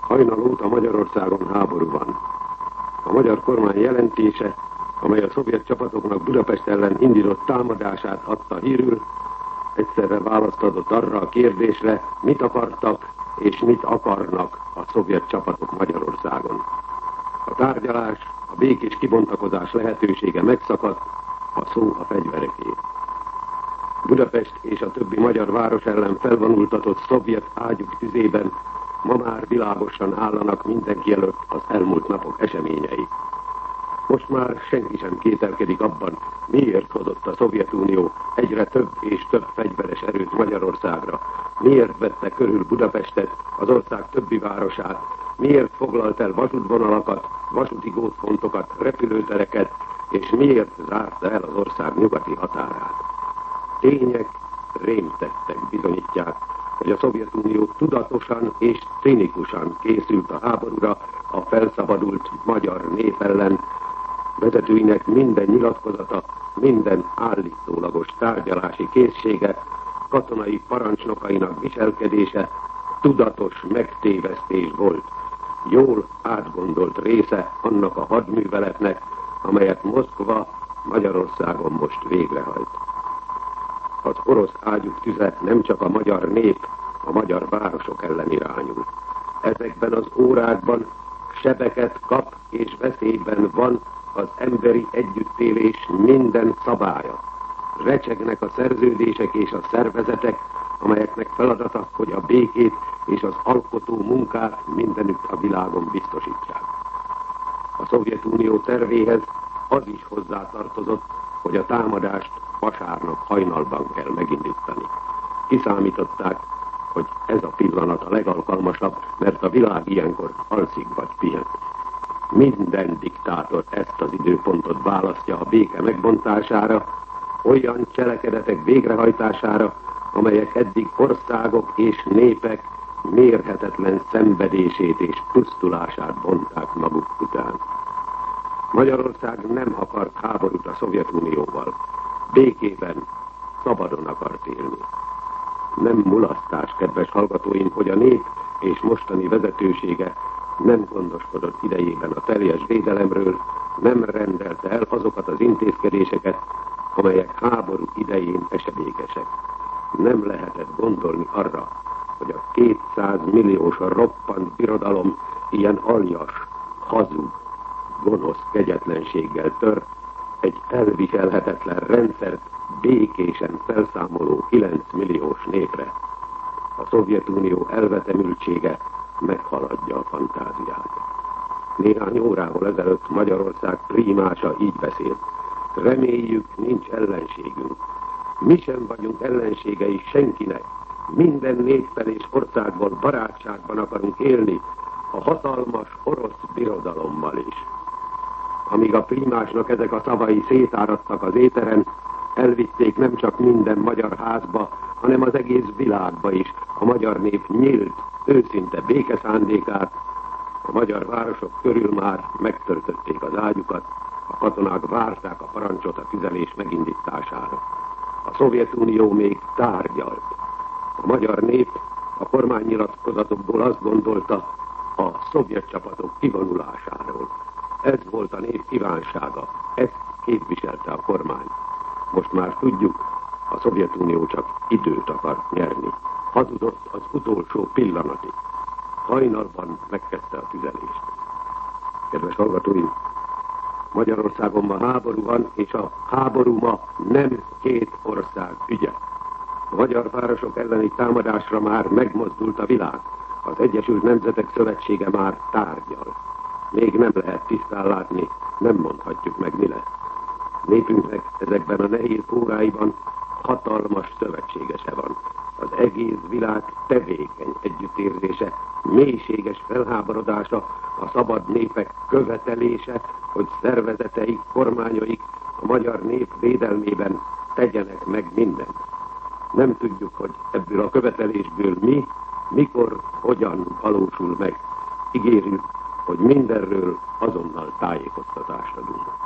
Hajnal óta Magyarországon háború van. A magyar kormány jelentése, amely a szovjet csapatoknak Budapest ellen indított támadását adta hírül, egyszerre választ adott arra a kérdésre, mit akartak és mit akarnak a szovjet csapatok Magyarországon. A tárgyalás, a békés kibontakozás lehetősége megszakadt, a szó a fegyvereké. Budapest és a többi magyar város ellen felvonultatott szovjet ágyuk tüzében ma már világosan állanak mindenki előtt az elmúlt napok eseményei. Most már senki sem kételkedik abban, miért hozott a Szovjetunió egyre több és több fegyveres erőt Magyarországra, miért vette körül Budapestet, az ország többi városát, miért foglalt el vasútvonalakat, vasúti gócpontokat, repülőtereket, és miért zárta el az ország nyugati határát. Tények, rémtettek bizonyítják, hogy a Szovjetunió tudatosan és cinikusan készült a háborúra a felszabadult magyar nép ellen, vezetőinek minden nyilatkozata, minden állítólagos tárgyalási készsége, katonai parancsnokainak viselkedése tudatos megtévesztés volt, jól átgondolt része annak a hadműveletnek, amelyet Moszkva Magyarországon most végrehajt. Az orosz ágyuk tüze nem csak a magyar nép, a magyar városok ellen irányul. Ezekben az órákban sebeket kap és veszélyben van az emberi együttélés minden szabálya. Recsegnek a szerződések és a szervezetek, amelyeknek feladata, hogy a békét és az alkotó munkát mindenütt a világon biztosítsák. A Szovjetunió tervéhez az is hozzátartozott, hogy a támadást vasárnap hajnalban kell megindítani. Kiszámították, hogy ez a pillanat a legalkalmasabb, mert a világ ilyenkor alszik vagy pihen. Minden diktátor ezt az időpontot választja a béke megbontására, olyan cselekedetek végrehajtására, amelyek eddig országok és népek mérhetetlen szenvedését és pusztulását vonták maguk után. Magyarország nem akart háborút a Szovjetunióval. Békében, szabadon akart élni. Nem mulasztás, kedves hallgatóim, hogy a nép és mostani vezetősége nem gondoskodott idejében a teljes védelemről, nem rendelte el azokat az intézkedéseket, amelyek háború idején esedékesek. Nem lehetett gondolni arra, hogy a 200 milliós roppant birodalom ilyen aljas, hazug, gonosz kegyetlenséggel tör egy elviselhetetlen rendszert békésen felszámoló 9 milliós népre. A Szovjetunió elvetemültsége meghaladja a fantáziát. Néhány órával ezelőtt Magyarország prímása így beszélt. Reméljük, nincs ellenségünk. Mi sem vagyunk ellenségei senkinek. Minden néppel és országból barátságban akarunk élni, a hatalmas orosz birodalommal is. Amíg a prímásnak ezek a szavai szétáradtak az éteren, elvitték nem csak minden magyar házba, hanem az egész világba is a magyar nép nyílt, őszinte békeszándékát. A magyar városok körül már megtöltötték az ágyukat, a katonák várták a parancsot a tüzelés megindítására. A Szovjetunió még tárgyalt. A magyar nép a kormánynyilatkozatokból azt gondolta a szovjet csapatok kivonulásáról. Ez volt a nép kívánsága, ezt képviselte a kormány. Most már tudjuk, a Szovjetunió csak időt akart nyerni. Hazudott az utolsó pillanatig. Hajnalban megkezdte a tüzelést. Kedves hallgatóim, Magyarországon ma háború van, és a háború ma nem két ország ügye. A magyar városok elleni támadásra már megmozdult a világ. Az Egyesült Nemzetek Szövetsége már tárgyal. Még nem lehet tisztán látni, nem mondhatjuk meg, mi lesz. Népünknek ezekben a nehéz óráiban hatalmas szövetségese van. Az egész világ tevékeny együttérzése, mélységes felháborodása, a szabad népek követelése, hogy szervezeteik, kormányaik a magyar nép védelmében tegyenek meg mindent. Nem tudjuk, hogy ebből a követelésből mi, mikor, hogyan valósul meg. Ígérjük, hogy mindenről azonnal tájékoztatást adunk.